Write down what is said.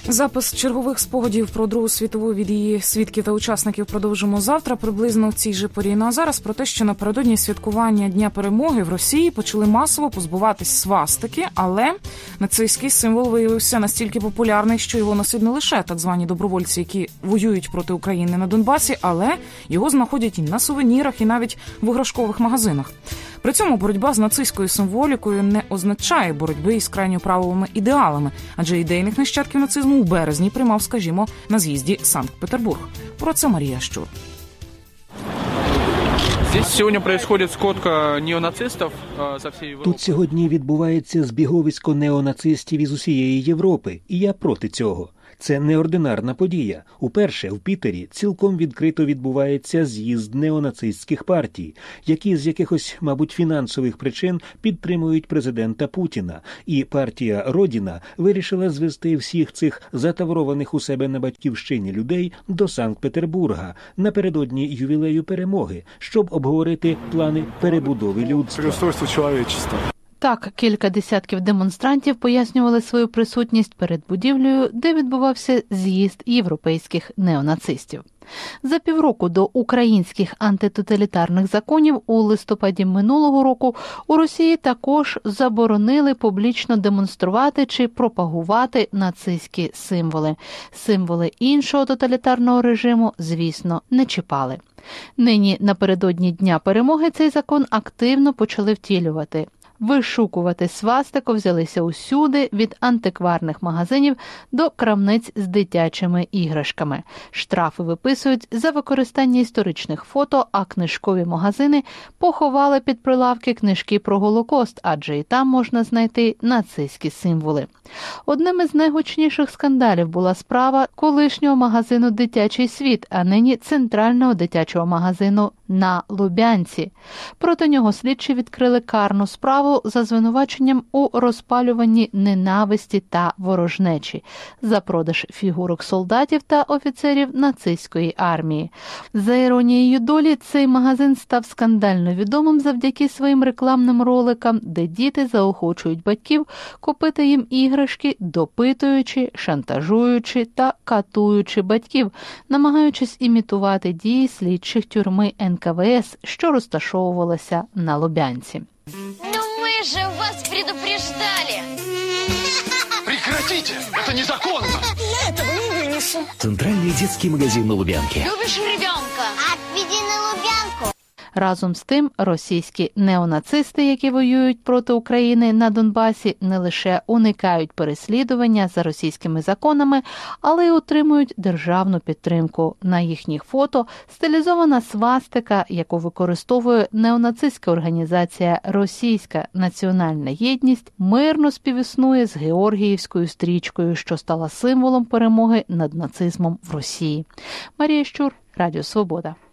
Запис чергових спогадів про Другу світову від її свідків та учасників продовжимо завтра, приблизно в цій же порі. Ну а зараз про те, що напередодні святкування Дня Перемоги в Росії почали масово позбуватись свастики, але нацистський символ виявився настільки популярний, що його носять не лише так звані добровольці, які воюють проти України на Донбасі, але його знаходять і на сувенірах, і навіть в іграшкових магазинах. При цьому боротьба з нацистською символікою не означає боротьби із крайньо правовими ідеалами, адже ідейних нащадків нацизму у березні приймав, скажімо, на з'їзді Санкт-Петербург. Про це Марія Щур. Тут сьогодні відбувається збіговисько неонацистів із усієї Європи, і я проти цього. Це неординарна подія. Уперше в Пітері цілком відкрито відбувається з'їзд неонацистських партій, які з якихось, мабуть, фінансових причин підтримують президента Путіна. І партія «Родіна» вирішила звести всіх цих затаврованих у себе на батьківщині людей до Санкт-Петербурга напередодні ювілею перемоги, щоб обговорити плани перебудови людства. Переустройство чоловічества. Так, кілька десятків демонстрантів пояснювали свою присутність перед будівлею, де відбувався з'їзд європейських неонацистів. За півроку до українських антитоталітарних законів у листопаді минулого року у Росії також заборонили публічно демонструвати чи пропагувати нацистські символи. Символи іншого тоталітарного режиму, звісно, не чіпали. Нині напередодні Дня Перемоги цей закон активно почали втілювати. Вишукувати свастику взялися усюди, від антикварних магазинів до крамниць з дитячими іграшками. Штрафи виписують за використання історичних фото, а книжкові магазини поховали під прилавки книжки про Голокост, адже і там можна знайти нацистські символи. Одним із найгучніших скандалів була справа колишнього магазину «Дитячий світ», а нині центрального дитячого магазину на Лубянці. Проти нього слідчі відкрили карну справу за звинуваченням у розпалюванні ненависті та ворожнечі, за продаж фігурок солдатів та офіцерів нацистської армії. За іронією долі, цей магазин став скандально відомим завдяки своїм рекламним роликам, де діти заохочують батьків купити їм іграшки, допитуючи, шантажуючи та катуючи батьків, намагаючись імітувати дії слідчих тюрми НКВС, що розташовувалася на Лубянці. Но мы же вас предупреждали! Прекратите! Это незаконно! Я этого не вынесу. Центральный детский магазин на Лубянке. Любишь ребенка? Отведи на Лубянку. Разом з тим, російські неонацисти, які воюють проти України на Донбасі, не лише уникають переслідування за російськими законами, але й отримують державну підтримку. На їхніх фото стилізована свастика, яку використовує неонацистська організація «Російська національна єдність», мирно співіснує з георгіївською стрічкою, що стала символом перемоги над нацизмом в Росії. Марія Щур, Радіо Свобода.